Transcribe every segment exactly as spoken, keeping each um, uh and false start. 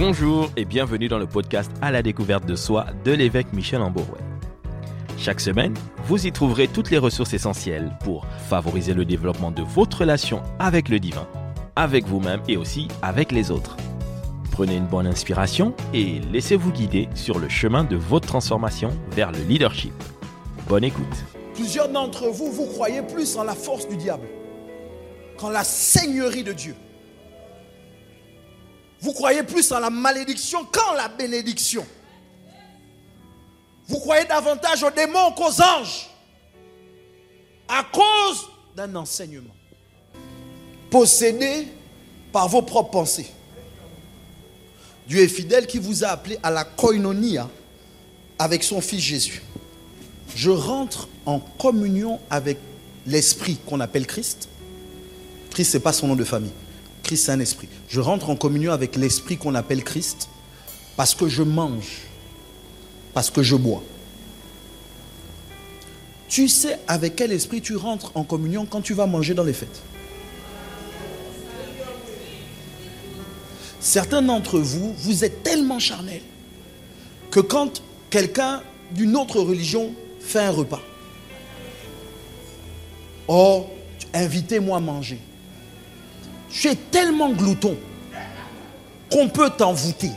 Bonjour et bienvenue dans le podcast À la découverte de soi de l'évêque Michel Amborouet. Chaque semaine, vous y trouverez toutes les ressources essentielles pour favoriser le développement de votre relation avec le divin, avec vous-même et aussi avec les autres. Prenez une bonne inspiration et laissez-vous guider sur le chemin de votre transformation vers le leadership. Bonne écoute. Plusieurs d'entre vous, vous croyez plus en la force du diable qu'en la seigneurie de Dieu. Vous croyez plus en la malédiction qu'en la bénédiction. Vous croyez davantage aux démons qu'aux anges à cause d'un enseignement possédé par vos propres pensées. Dieu est fidèle qui vous a appelé à la koinonia avec son Fils Jésus. Je rentre en communion avec l'esprit qu'on appelle Christ. Christ, ce n'est pas son nom de famille. Christ, c'est un esprit. Je rentre en communion avec l'esprit qu'on appelle Christ parce que je mange, parce que je bois. Tu sais avec quel esprit tu rentres en communion quand tu vas manger dans les fêtes? Certains d'entre vous, vous êtes tellement charnels que quand quelqu'un d'une autre religion fait un repas, oh, invitez-moi à manger. Tu es tellement glouton qu'on peut t'envoûter.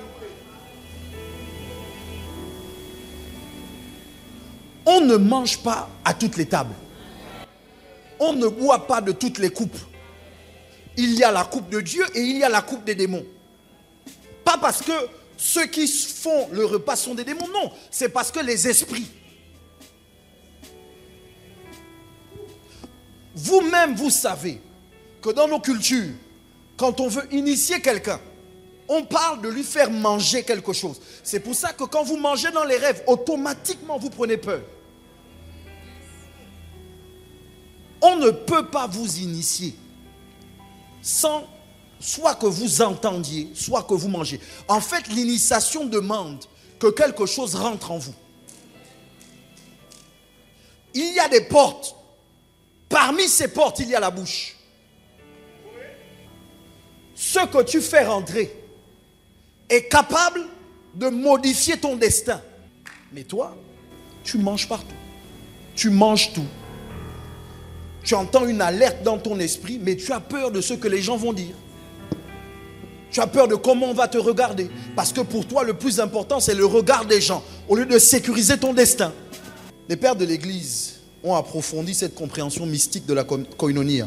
On ne mange pas à toutes les tables. On ne boit pas de toutes les coupes. Il y a la coupe de Dieu et il y a la coupe des démons. Pas parce que ceux qui font le repas sont des démons, non. C'est parce que les esprits. Vous-même, vous savez que dans nos cultures, quand on veut initier quelqu'un, on parle de lui faire manger quelque chose. C'est pour ça que quand vous mangez dans les rêves, automatiquement vous prenez peur. On ne peut pas vous initier sans soit que vous entendiez, soit que vous mangez. En fait, l'initiation demande que quelque chose rentre en vous. Il y a des portes. Parmi ces portes, il y a la bouche. Ce que tu fais rentrer est capable de modifier ton destin. Mais toi, tu manges partout. Tu manges tout. Tu entends une alerte dans ton esprit, mais tu as peur de ce que les gens vont dire. Tu as peur de comment on va te regarder. Parce que pour toi, le plus important, c'est le regard des gens, au lieu de sécuriser ton destin. Les pères de l'Église ont approfondi cette compréhension mystique de la koinonia.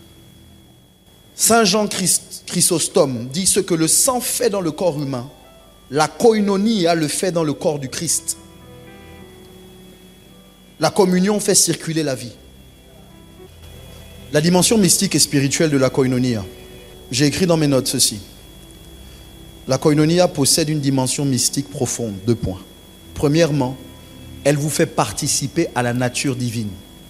Saint Jean Christ, Chrysostome dit ce que le sang fait dans le corps humain, la koinonia le fait dans le corps du Christ. La communion fait circuler la vie. La dimension mystique et spirituelle de la koinonia. J'ai écrit dans mes notes ceci. La koinonia possède une dimension mystique profonde. Deux points. Premièrement, elle vous fait participer à la nature divine.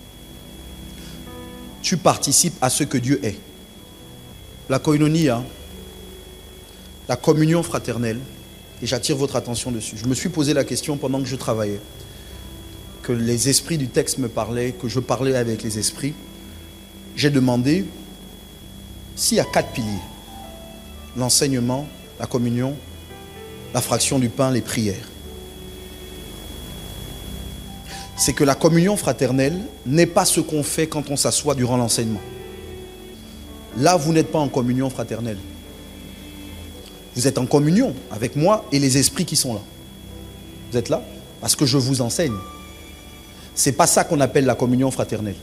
Tu participes à ce que Dieu est. La koinonia, la communion fraternelle, et j'attire votre attention dessus. Je me suis posé la question pendant que je travaillais, que les esprits du texte me parlaient, que je parlais avec les esprits. J'ai demandé s'il y a quatre piliers: l'enseignement, la communion, la fraction du pain, les prières. C'est que la communion fraternelle n'est pas ce qu'on fait quand on s'assoit durant l'enseignement. Là, vous n'êtes pas en communion fraternelle. Vous êtes en communion avec moi et les esprits qui sont là. Vous êtes là parce que je vous enseigne. Ce n'est pas ça qu'on appelle la communion fraternelle.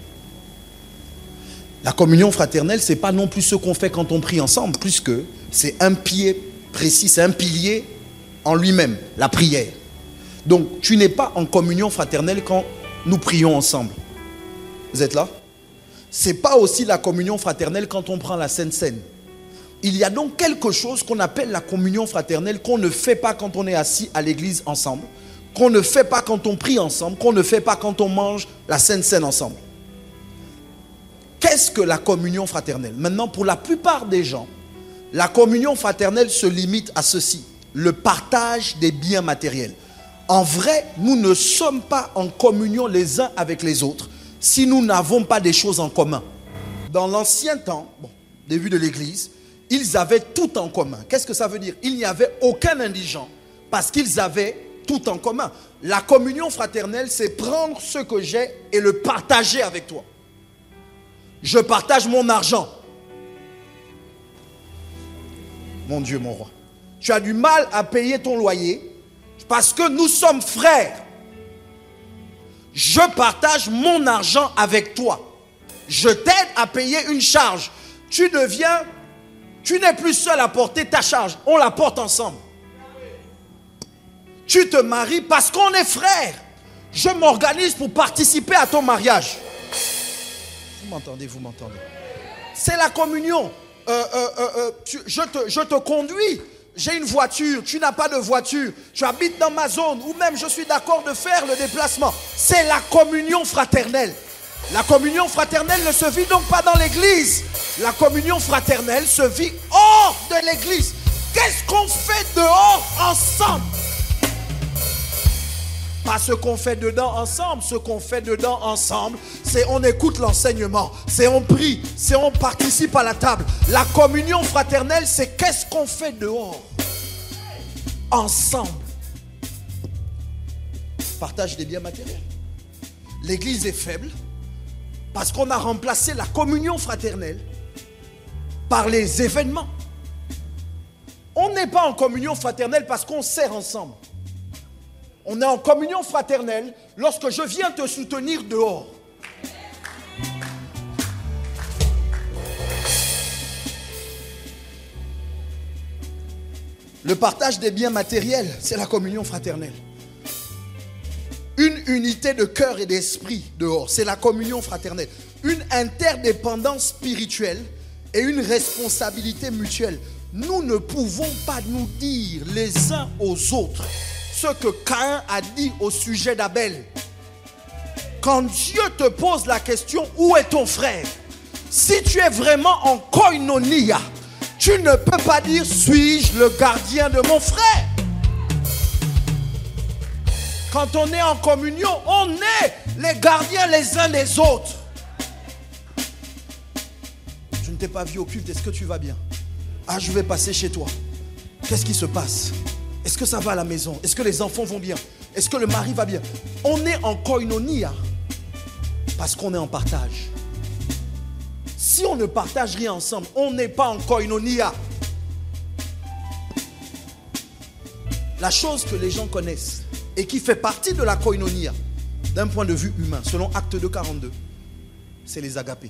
La communion fraternelle, ce n'est pas non plus ce qu'on fait quand on prie ensemble, puisque c'est un pied précis, c'est un pilier en lui-même, la prière. Donc, tu n'es pas en communion fraternelle quand nous prions ensemble. Vous êtes là? Ce n'est pas aussi la communion fraternelle quand on prend la Sainte Seine. Il y a donc quelque chose qu'on appelle la communion fraternelle qu'on ne fait pas quand on est assis à l'église ensemble, qu'on ne fait pas quand on prie ensemble, qu'on ne fait pas quand on mange la Sainte Seine ensemble. Qu'est-ce que la communion fraternelle? Maintenant, pour la plupart des gens, la communion fraternelle se limite à ceci: le partage des biens matériels. En vrai, nous ne sommes pas en communion les uns avec les autres si nous n'avons pas des choses en commun. Dans l'ancien temps, bon, début de l'église, ils avaient tout en commun. Qu'est-ce que ça veut dire? Il n'y avait aucun indigent parce qu'ils avaient tout en commun. La communion fraternelle, c'est prendre ce que j'ai et le partager avec toi. Je partage mon argent. Mon Dieu, mon roi. Tu as du mal à payer ton loyer parce que nous sommes frères. Je partage mon argent avec toi. Je t'aide à payer une charge. Tu deviens, tu n'es plus seul à porter ta charge. On la porte ensemble. Tu te maries parce qu'on est frères. Je m'organise pour participer à ton mariage. Vous m'entendez, vous m'entendez. C'est la communion. Euh, euh, euh, euh, tu, je, te, je te conduis. J'ai une voiture, tu n'as pas de voiture. Tu habites dans ma zone ou même je suis d'accord de faire le déplacement. C'est la communion fraternelle. La communion fraternelle ne se vit donc pas dans l'église. La communion fraternelle se vit hors de l'église. Qu'est-ce qu'on fait dehors ensemble? Pas ce qu'on fait dedans ensemble. Ce qu'on fait dedans ensemble, c'est on écoute l'enseignement, c'est on prie, c'est on participe à la table. La communion fraternelle, c'est qu'est-ce qu'on fait dehors ensemble. Partage des biens matériels. L'église est faible parce qu'on a remplacé la communion fraternelle par les événements. On n'est pas en communion fraternelle parce qu'on sert ensemble. On est en communion fraternelle lorsque je viens te soutenir dehors. Le partage des biens matériels, c'est la communion fraternelle. Une unité de cœur et d'esprit dehors, c'est la communion fraternelle. Une interdépendance spirituelle et une responsabilité mutuelle. Nous ne pouvons pas nous dire les uns aux autres ce que Caïn a dit au sujet d'Abel. Quand Dieu te pose la question, où est ton frère? Si tu es vraiment en koinonia, tu ne peux pas dire, suis-je le gardien de mon frère? Quand on est en communion, on est les gardiens les uns des autres. Je ne t'ai pas vu au culte, est-ce que tu vas bien? Ah, je vais passer chez toi. Qu'est-ce qui se passe? Est-ce que ça va à la maison? Est-ce que les enfants vont bien? Est-ce que le mari va bien? On est en koinonia parce qu'on est en partage. Si on ne partage rien ensemble, on n'est pas en koinonia. La chose que les gens connaissent et qui fait partie de la koinonia d'un point de vue humain, selon Acte deux, quarante-deux, c'est les agapés.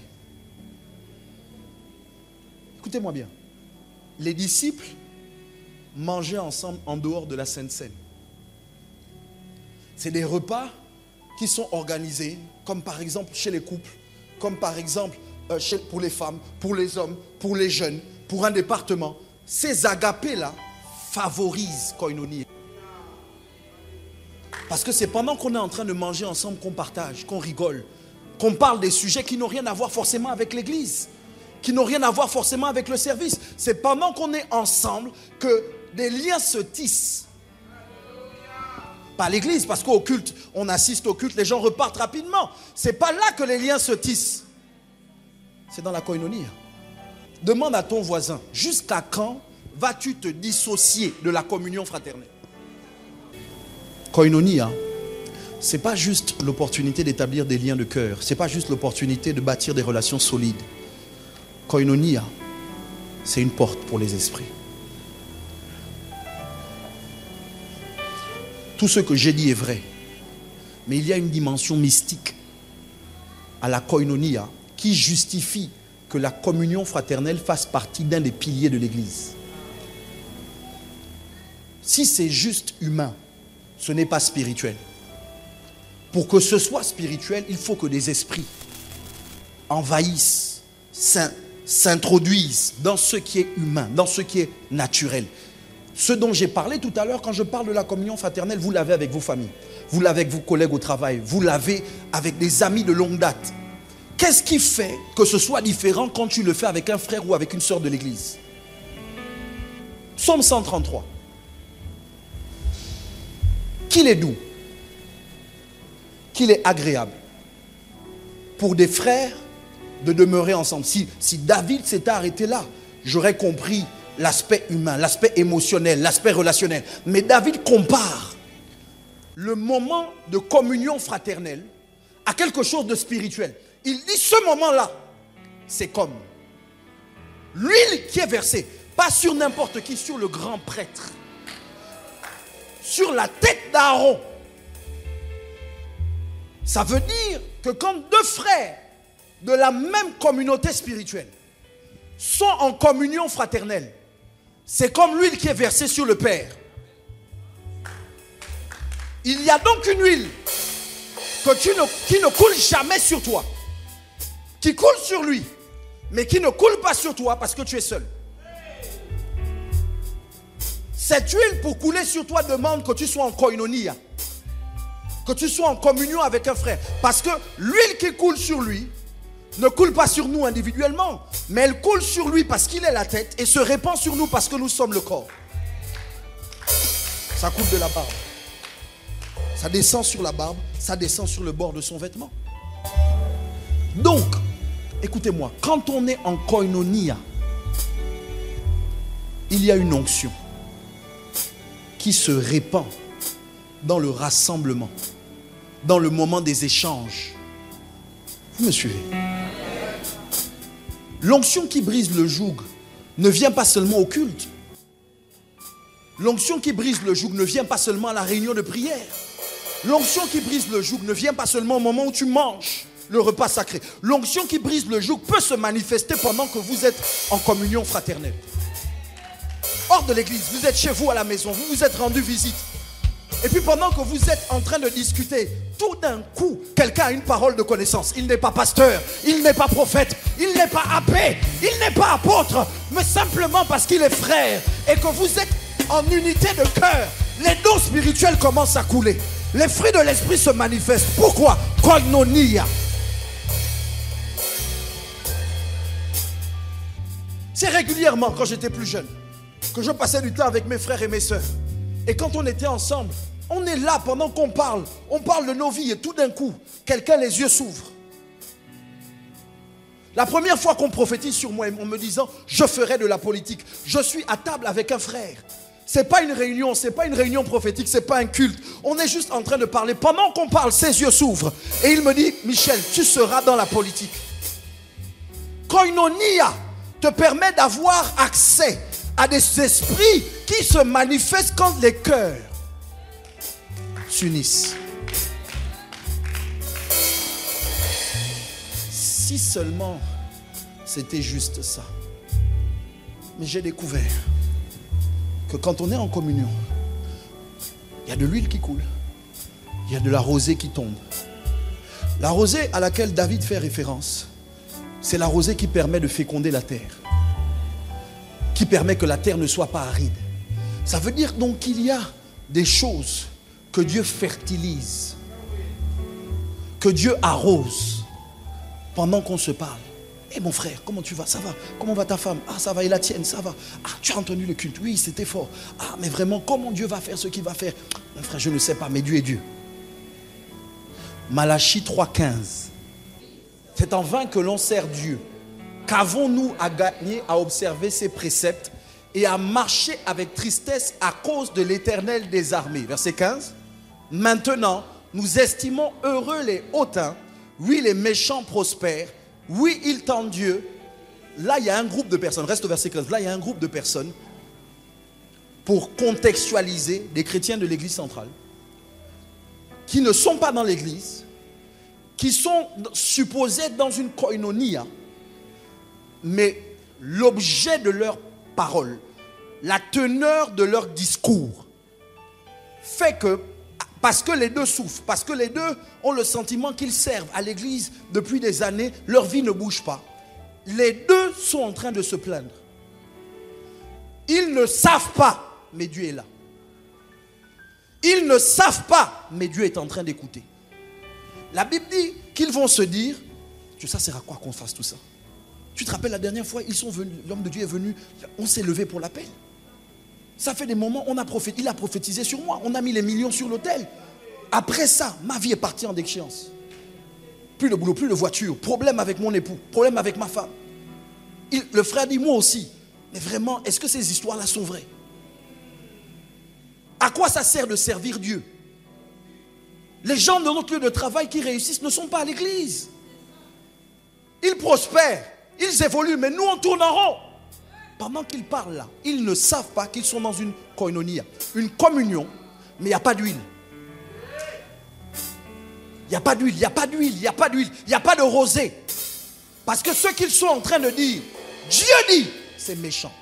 Écoutez-moi bien. Les disciples mangeaient ensemble en dehors de la Sainte Seine. C'est des repas qui sont organisés, comme par exemple chez les couples, comme par exemple euh, chez, pour les femmes, pour les hommes, pour les jeunes, pour un département. Ces agapés-là favorisent koinonia. Parce que c'est pendant qu'on est en train de manger ensemble qu'on partage, qu'on rigole, qu'on parle des sujets qui n'ont rien à voir forcément avec l'église, qui n'ont rien à voir forcément avec le service. C'est pendant qu'on est ensemble que des liens se tissent. Pas l'église, parce qu'au culte, on assiste au culte, les gens repartent rapidement. C'est pas là que les liens se tissent. C'est dans la koinonia. Demande à ton voisin, jusqu'à quand vas-tu te dissocier de la communion fraternelle? Koinonia, c'est pas juste l'opportunité d'établir des liens de cœur. C'est pas juste l'opportunité de bâtir des relations solides. Koinonia, c'est une porte pour les esprits. Tout ce que j'ai dit est vrai. Mais il y a une dimension mystique à la koinonia qui justifie que la communion fraternelle fasse partie d'un des piliers de l'Église. Si c'est juste humain, ce n'est pas spirituel. Pour que ce soit spirituel, il faut que des esprits envahissent, s'introduisent dans ce qui est humain, dans ce qui est naturel. Ce dont j'ai parlé tout à l'heure, quand je parle de la communion fraternelle, vous l'avez avec vos familles, vous l'avez avec vos collègues au travail, vous l'avez avec des amis de longue date. Qu'est-ce qui fait que ce soit différent quand tu le fais avec un frère ou avec une sœur de l'église? Psaume cent trente-trois. Qu'il est doux, qu'il est agréable pour des frères de demeurer ensemble. Si, si David s'était arrêté là, j'aurais compris l'aspect humain, l'aspect émotionnel, l'aspect relationnel. Mais David compare le moment de communion fraternelle à quelque chose de spirituel. Il dit ce moment-là, c'est comme l'huile qui est versée, pas sur n'importe qui, sur le grand prêtre, sur la tête d'Aaron. Ça veut dire que quand deux frères de la même communauté spirituelle sont en communion fraternelle, c'est comme l'huile qui est versée sur le Père. Il y a donc une huile que tu ne, qui ne coule jamais sur toi, qui coule sur lui, mais qui ne coule pas sur toi parce que tu es seul. Cette huile pour couler sur toi demande que tu sois en koinonia, que tu sois en communion avec un frère. Parce que l'huile qui coule sur lui ne coule pas sur nous individuellement, mais elle coule sur lui parce qu'il est la tête et se répand sur nous parce que nous sommes le corps. Ça coule de la barbe. Ça descend sur la barbe, ça descend sur le bord de son vêtement. Donc, écoutez-moi, quand on est en koinonia, il y a une onction qui se répand dans le rassemblement, dans le moment des échanges. Vous me suivez? L'onction qui brise le joug ne vient pas seulement au culte. L'onction qui brise le joug ne vient pas seulement à la réunion de prière. L'onction qui brise le joug ne vient pas seulement au moment où tu manges le repas sacré. L'onction qui brise le joug peut se manifester pendant que vous êtes en communion fraternelle. Hors de l'église, vous êtes chez vous à la maison, vous vous êtes rendu visite. Et puis pendant que vous êtes en train de discuter, tout d'un coup, quelqu'un a une parole de connaissance. Il n'est pas pasteur, il n'est pas prophète, il n'est pas abbé, il n'est pas apôtre, mais simplement parce qu'il est frère et que vous êtes en unité de cœur, les dons spirituels commencent à couler. Les fruits de l'esprit se manifestent. Pourquoi? Koinonia. C'est régulièrement, quand j'étais plus jeune, que je passais du temps avec mes frères et mes sœurs. Et quand on était ensemble, on est là pendant qu'on parle. On parle de nos vies et tout d'un coup, quelqu'un les yeux s'ouvrent. La première fois qu'on prophétise sur moi en me disant « Je ferai de la politique », je suis à table avec un frère. Ce n'est pas une réunion, ce n'est pas une réunion prophétique, ce n'est pas un culte. On est juste en train de parler. Pendant qu'on parle, ses yeux s'ouvrent. Et il me dit « Michel, tu seras dans la politique ». Koinonia te permet d'avoir accès à des esprits qui se manifestent quand les cœurs s'unissent. Si seulement c'était juste ça. Mais j'ai découvert que quand on est en communion, il y a de l'huile qui coule, il y a de la rosée qui tombe. La rosée à laquelle David fait référence, c'est la rosée qui permet de féconder la terre, qui permet que la terre ne soit pas aride. Ça veut dire donc qu'il y a des choses que Dieu fertilise, que Dieu arrose pendant qu'on se parle. Eh hey mon frère, comment tu vas? Ça va? Comment va ta femme? Ah, ça va, et la tienne, ça va? Ah, tu as entendu le culte? Oui, c'était fort. Ah, mais vraiment, comment Dieu va faire ce qu'il va faire? Mon frère, je ne sais pas, mais Dieu est Dieu. Malachie trois quinze. C'est en vain que l'on sert Dieu. Qu'avons-nous à gagner à observer ses préceptes et à marcher avec tristesse à cause de l'Éternel des armées? Verset quinze. Maintenant, nous estimons heureux les hautains. Oui, les méchants prospèrent. Oui, ils tentent Dieu. Là, il y a un groupe de personnes. Reste au verset quinze. Là, il y a un groupe de personnes, pour contextualiser, des chrétiens de l'église centrale, qui ne sont pas dans l'église, qui sont supposés dans une koinonia, mais l'objet de leur parole, la teneur de leur discours, fait que, parce que les deux souffrent, parce que les deux ont le sentiment qu'ils servent à l'église depuis des années, leur vie ne bouge pas. Les deux sont en train de se plaindre. Ils ne savent pas, mais Dieu est là. Ils ne savent pas, mais Dieu est en train d'écouter. La Bible dit qu'ils vont se dire, ça sert à quoi qu'on fasse tout ça? Tu te rappelles la dernière fois, ils sont venus, l'homme de Dieu est venu, on s'est levé pour l'appel. Ça fait des moments, on a prophétisé, il a prophétisé sur moi, on a mis les millions sur l'autel. Après ça, ma vie est partie en déchéance. Plus de boulot, plus de voiture, problème avec mon époux, problème avec ma femme. Il, le frère dit, moi aussi, Mais vraiment, est-ce que ces histoires-là sont vraies? À quoi ça sert de servir Dieu? Les gens de notre lieu de travail qui réussissent ne sont pas à l'église. Ils prospèrent, ils évoluent, mais nous on tourne en rond. Pendant qu'ils parlent là, ils ne savent pas qu'ils sont dans une koinonia, une communion, mais il n'y a pas d'huile. Il n'y a pas d'huile, il n'y a pas d'huile, il n'y a pas d'huile, il n'y a pas de rosée. Parce que ce qu'ils sont en train de dire, Dieu dit, c'est méchant.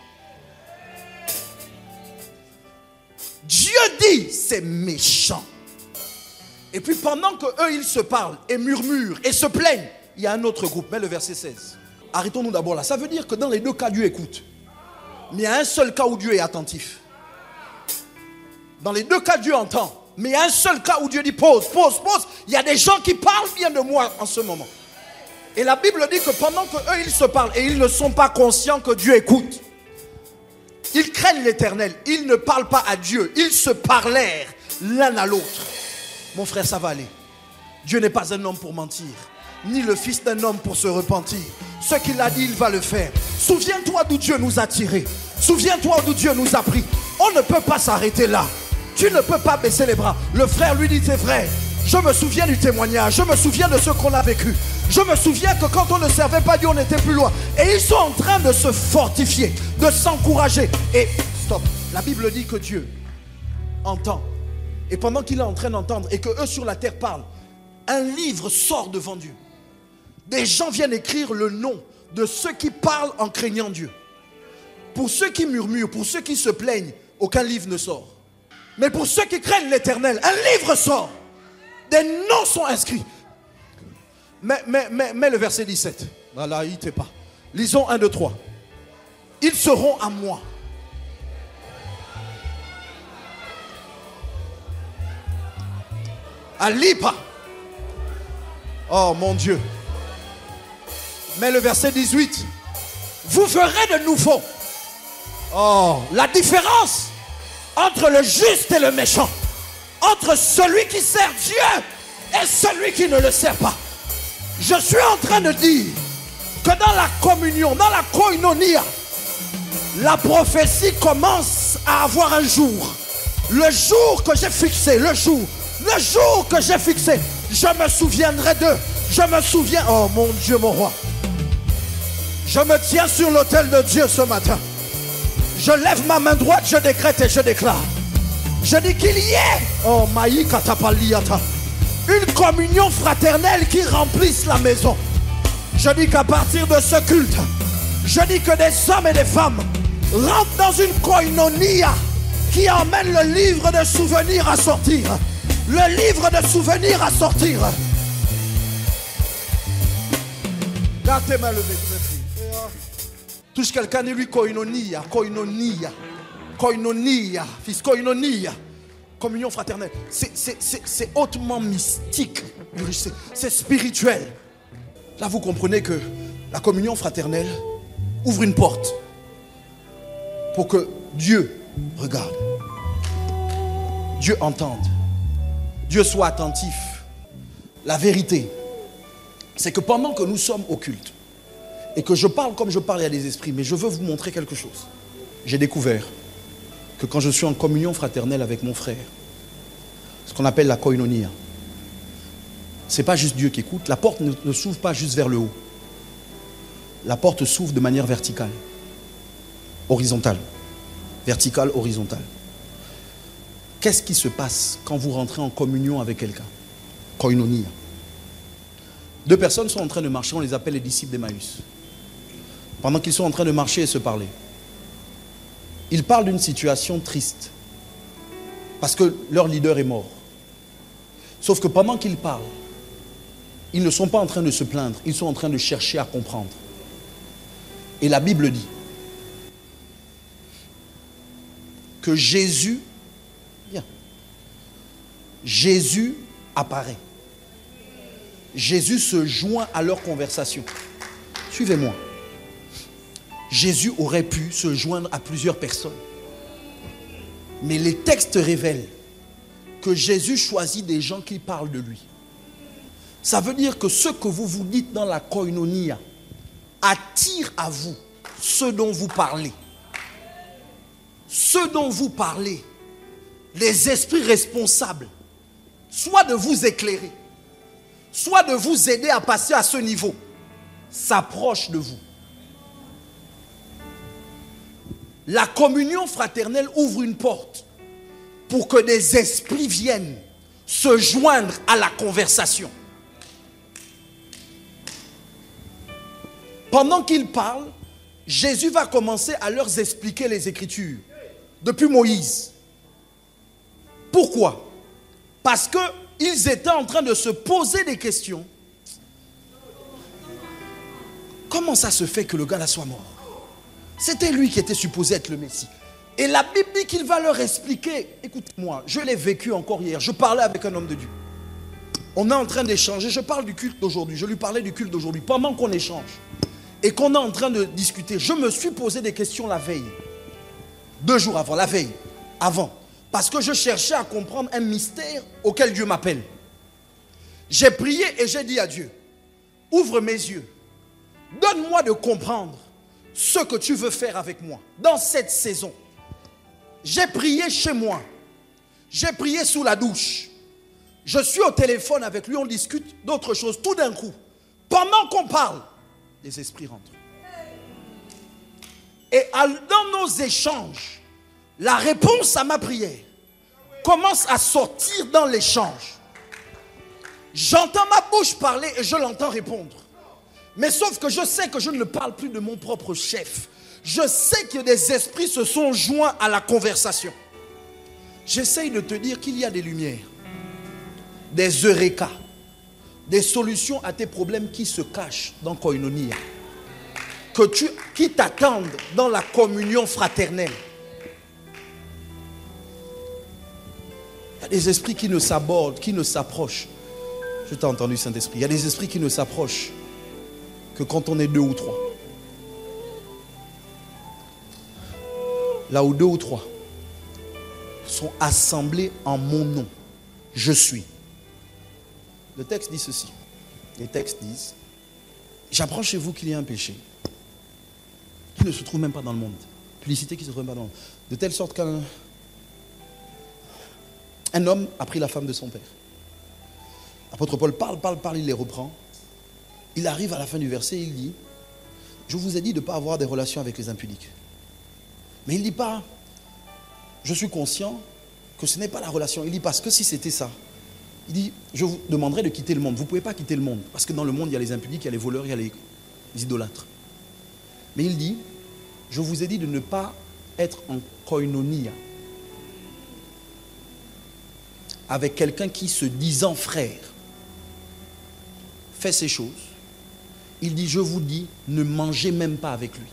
Dieu dit, c'est méchant. Et puis pendant qu'eux, ils se parlent et murmurent et se plaignent, il y a un autre groupe. Mets le verset seize. Arrêtons-nous d'abord là. Ça veut dire que dans les deux cas, Dieu écoute. Mais il y a un seul cas où Dieu est attentif. Dans les deux cas, Dieu entend. Mais il y a un seul cas où Dieu dit pause, pause, pause. Il y a des gens qui parlent bien de moi en ce moment. Et la Bible dit que pendant qu'eux, ils se parlent et ils ne sont pas conscients que Dieu écoute, ils craignent l'Éternel. Ils ne parlent pas à Dieu. Ils se parlèrent l'un à l'autre. Mon frère, ça va aller. Dieu n'est pas un homme pour mentir, ni le fils d'un homme pour se repentir. Ce qu'il a dit, il va le faire. Souviens-toi d'où Dieu nous a tirés. Souviens-toi d'où Dieu nous a pris. On ne peut pas s'arrêter là. Tu ne peux pas baisser les bras. Le frère lui dit, c'est vrai. Je me souviens du témoignage. Je me souviens de ce qu'on a vécu. Je me souviens que quand on ne servait pas Dieu, on était plus loin. Et ils sont en train de se fortifier, de s'encourager. Et stop. La Bible dit que Dieu entend. Et pendant qu'il est en train d'entendre et que eux sur la terre parlent, un livre sort devant Dieu. Des gens viennent écrire le nom de ceux qui parlent en craignant Dieu. Pour ceux qui murmurent, pour ceux qui se plaignent, aucun livre ne sort. Mais pour ceux qui craignent l'Éternel, un livre sort. Des noms sont inscrits. Mais, mais, mais, mais le verset dix-sept. Voilà, il t'est pas. Lisons un, deux, trois. Ils seront à moi. Alipa. Oh mon Dieu. Mais le verset dix-huit. Vous verrez de nouveau. Oh, la différence entre le juste et le méchant. Entre celui qui sert Dieu et celui qui ne le sert pas. Je suis en train de dire que dans la communion, dans la koinonia, la prophétie commence à avoir un jour. Le jour que j'ai fixé, le jour, le jour que j'ai fixé, je me souviendrai d'eux. Je me souviens, oh mon Dieu, mon roi. Je me tiens sur l'autel de Dieu ce matin. Je lève ma main droite, je décrète et je déclare. Je dis qu'il y ait, oh maï katapaliata, une communion fraternelle qui remplisse la maison. Je dis qu'à partir de ce culte, je dis que des hommes et des femmes rentrent dans une koinonia qui emmène le livre de souvenirs à sortir. Le livre de souvenirs à sortir. Garde tes mains levées. Touche quelqu'un et lui koinonia, koinonia, koinonia, fils koinonia. Communion fraternelle. C'est, c'est, c'est, c'est hautement mystique. C'est, c'est spirituel. Là, vous comprenez que la communion fraternelle ouvre une porte pour que Dieu regarde. Dieu entende. Dieu soit attentif. La vérité, c'est que pendant que nous sommes au culte, et que je parle comme je parle à des esprits, mais je veux vous montrer quelque chose. J'ai découvert que quand je suis en communion fraternelle avec mon frère, ce qu'on appelle la koinonia, c'est pas juste Dieu qui écoute. La porte ne, ne s'ouvre pas juste vers le haut. La porte s'ouvre de manière verticale, horizontale, verticale, horizontale. Qu'est-ce qui se passe quand vous rentrez en communion avec quelqu'un? Koinonia. Deux personnes sont en train de marcher, on les appelle les disciples d'Emmaüs. Pendant qu'ils sont en train de marcher et se parler, ils parlent d'une situation triste parce que leur leader est mort. Sauf que pendant qu'ils parlent, ils ne sont pas en train de se plaindre, ils sont en train de chercher à comprendre. Et la Bible dit que Jésus, bien, Jésus apparaît. Jésus se joint à leur conversation. Suivez-moi. Jésus aurait pu se joindre à plusieurs personnes. Mais les textes révèlent que Jésus choisit des gens qui parlent de lui. Ça veut dire que ce que vous vous dites dans la koinonia attire à vous ce dont vous parlez. ceux dont vous parlez, les esprits responsables, soit de vous éclairer, soit de vous aider à passer à ce niveau, s'approchent de vous. La communion fraternelle ouvre une porte pour que des esprits viennent se joindre à la conversation. Pendant qu'ils parlent, Jésus va commencer à leur expliquer les Écritures, depuis Moïse. Pourquoi? Parce qu'ils étaient en train de se poser des questions. Comment ça se fait que le gars là soit mort? C'était lui qui était supposé être le Messie. Et la Bible dit qu'il va leur expliquer. Écoutez-moi, je l'ai vécu encore hier. Je parlais avec un homme de Dieu. On est en train d'échanger. Je parle du culte d'aujourd'hui. Je lui parlais du culte d'aujourd'hui. Pendant qu'on échange et qu'on est en train de discuter, je me suis posé des questions la veille. Deux jours avant, la veille, avant. Parce que je cherchais à comprendre un mystère auquel Dieu m'appelle. J'ai prié et j'ai dit à Dieu, ouvre mes yeux. Donne-moi de comprendre ce que tu veux faire avec moi dans cette saison. J'ai prié chez moi. J'ai prié sous la douche. Je suis au téléphone avec lui, on discute d'autres choses. Tout d'un coup, pendant qu'on parle, les esprits rentrent. Et dans nos échanges, la réponse à ma prière commence à sortir dans l'échange. J'entends ma bouche parler et je l'entends répondre. Mais sauf que je sais que je ne parle plus de mon propre chef. Je sais que des esprits se sont joints à la conversation. J'essaye de te dire qu'il y a des lumières, des eureka, des solutions à tes problèmes qui se cachent dans Koinonia, que tu, qui t'attendent dans la communion fraternelle. Il y a des esprits qui ne s'abordent, qui ne s'approchent. Je t'ai entendu, Saint-Esprit. Il y a des esprits qui ne s'approchent que quand on est deux ou trois. Là où deux ou trois sont assemblés en mon nom, je suis. Le texte dit ceci. Les textes disent, j'apprends chez vous qu'il y a un péché qui ne se trouve même pas dans le monde. Publicité qui ne se trouve même pas dans le monde. De telle sorte qu'un un homme a pris la femme de son père. L'apôtre Paul parle, parle, parle, il les reprend. Il arrive à la fin du verset, il dit, je vous ai dit de ne pas avoir des relations avec les impudiques. Mais il ne dit pas, je suis conscient que ce n'est pas la relation. Il dit, parce que si c'était ça, il dit, je vous demanderai de quitter le monde. Vous ne pouvez pas quitter le monde. Parce que dans le monde, il y a les impudiques, il y a les voleurs, il y a les, les idolâtres. Mais il dit, je vous ai dit de ne pas être en koinonia avec quelqu'un qui, se disant frère, fait ces choses. Il dit, je vous dis, ne mangez même pas avec lui.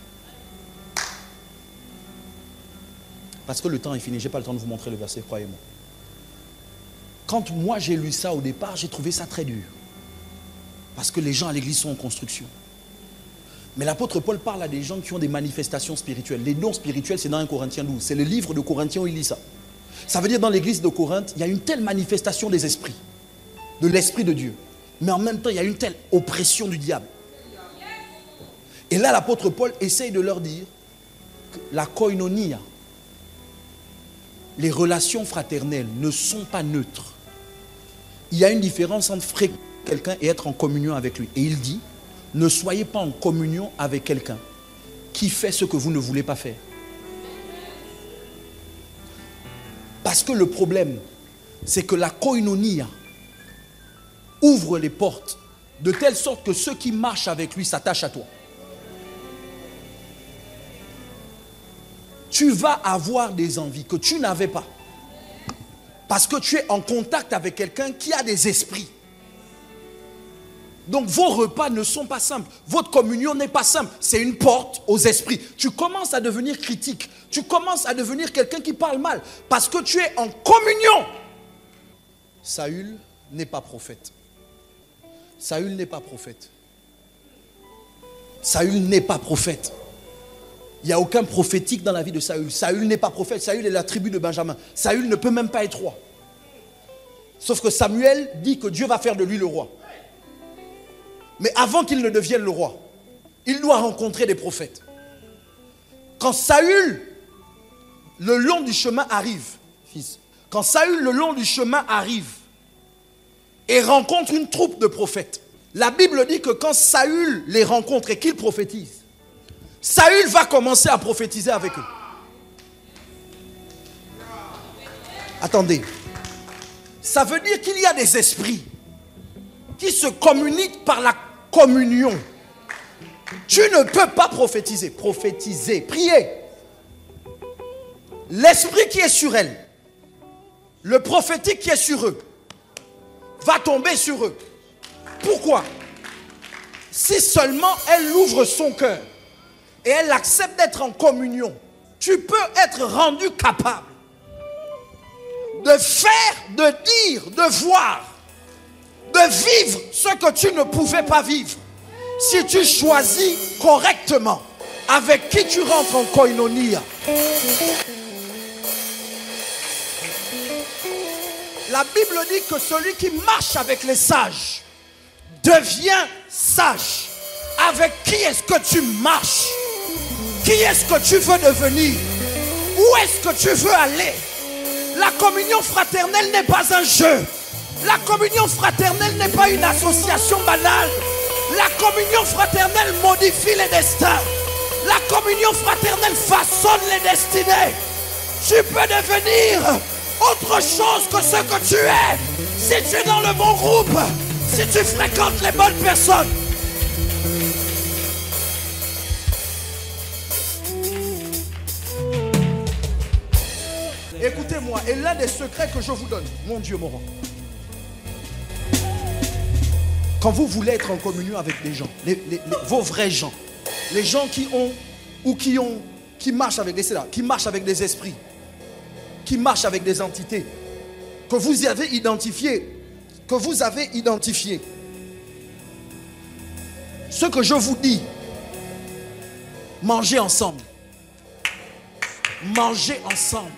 Parce que le temps est fini, je n'ai pas le temps de vous montrer le verset, croyez-moi. Quand moi j'ai lu ça au départ, j'ai trouvé ça très dur. Parce que les gens à l'église sont en construction. Mais l'apôtre Paul parle à des gens qui ont des manifestations spirituelles. Les dons spirituels, c'est dans un Corinthiens douze. C'est le livre de Corinthiens où il lit ça. Ça veut dire dans l'église de Corinthe, il y a une telle manifestation des esprits, de l'esprit de Dieu. Mais en même temps, il y a une telle oppression du diable. Et là, l'apôtre Paul essaye de leur dire que la koinonia, les relations fraternelles ne sont pas neutres. Il y a une différence entre fréquenter quelqu'un et être en communion avec lui. Et il dit, ne soyez pas en communion avec quelqu'un qui fait ce que vous ne voulez pas faire. Parce que le problème, c'est que la koinonia ouvre les portes de telle sorte que ceux qui marchent avec lui s'attachent à toi. Tu vas avoir des envies que tu n'avais pas. Parce que tu es en contact avec quelqu'un qui a des esprits. Donc vos repas ne sont pas simples. Votre communion n'est pas simple. C'est une porte aux esprits. Tu commences à devenir critique. Tu commences à devenir quelqu'un qui parle mal. Parce que tu es en communion. Saül n'est pas prophète. Saül n'est pas prophète. Saül n'est pas prophète. Il n'y a aucun prophétique dans la vie de Saül. Saül n'est pas prophète. Saül est la tribu de Benjamin. Saül ne peut même pas être roi. Sauf que Samuel dit que Dieu va faire de lui le roi. Mais avant qu'il ne devienne le roi, il doit rencontrer des prophètes. Quand Saül le long du chemin arrive, fils, quand Saül le long du chemin arrive et rencontre une troupe de prophètes, la Bible dit que quand Saül les rencontre et qu'il prophétise, Saül va commencer à prophétiser avec eux. Attendez, ça veut dire qu'il y a des esprits qui se communiquent par la communion. Tu ne peux pas prophétiser, prophétiser, prier. L'esprit qui est sur elle, le prophétique qui est sur eux, va tomber sur eux. Pourquoi? Si seulement elle ouvre son cœur et elle accepte d'être en communion, tu peux être rendu capable de faire, de dire, de voir, de vivre ce que tu ne pouvais pas vivre. Si tu choisis correctement avec qui tu rentres en koinonia. La Bible dit que celui qui marche avec les sages devient sage. Avec qui est-ce que tu marches? Qui est-ce que tu veux devenir? Où est-ce que tu veux aller? La communion fraternelle n'est pas un jeu. La communion fraternelle n'est pas une association banale. La communion fraternelle modifie les destins. La communion fraternelle façonne les destinées. Tu peux devenir autre chose que ce que tu es si tu es dans le bon groupe, si tu fréquentes les bonnes personnes. Écoutez-moi, et l'un des secrets que je vous donne, mon Dieu, mon roi, quand vous voulez être en communion avec les gens, les, les, les, vos vrais gens, les gens qui ont ou qui ont, qui marchent avec des, qui marchent avec des esprits, qui marchent avec des entités, que vous y avez identifié, que vous avez identifié. Ce que je vous dis, mangez ensemble, mangez ensemble,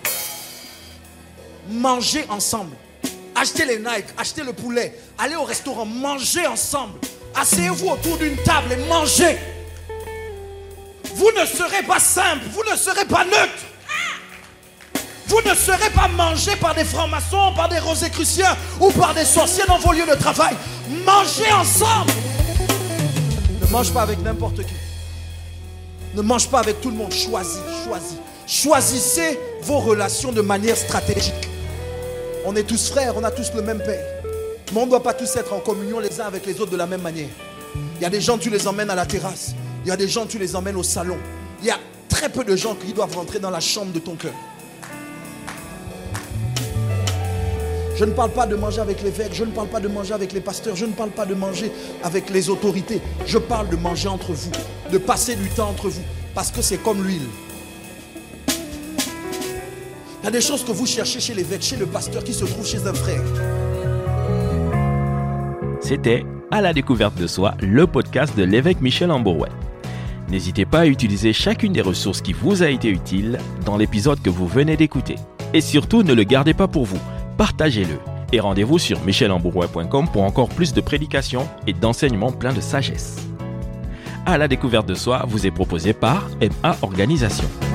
mangez ensemble. Achetez les Nike, achetez le poulet, allez au restaurant, mangez ensemble. Asseyez-vous autour d'une table et mangez. Vous ne serez pas simple, vous ne serez pas neutre. Vous ne serez pas mangé par des francs-maçons, par des rosicruciens ou par des sorciers dans vos lieux de travail. Mangez ensemble. Ne mange pas avec n'importe qui. Ne mange pas avec tout le monde. Choisis, choisis. Choisissez vos relations de manière stratégique. On est tous frères, on a tous le même père. Mais on ne doit pas tous être en communion les uns avec les autres de la même manière. Il y a des gens, tu les emmènes à la terrasse. Il y a des gens, tu les emmènes au salon. Il y a très peu de gens qui doivent rentrer dans la chambre de ton cœur. Je ne parle pas de manger avec l'évêque, je ne parle pas de manger avec les pasteurs, je ne parle pas de manger avec les autorités. Je parle de manger entre vous, de passer du temps entre vous, parce que c'est comme l'huile. Il y a des choses que vous cherchez chez l'évêque, chez le pasteur qui se trouve chez un frère. C'était À la découverte de soi, le podcast de l'évêque Michel Amborouet. N'hésitez pas à utiliser chacune des ressources qui vous a été utile dans l'épisode que vous venez d'écouter. Et surtout, ne le gardez pas pour vous. Partagez-le et rendez-vous sur michel amborouet point com pour encore plus de prédications et d'enseignements pleins de sagesse. À la découverte de soi vous est proposé par M A Organisation.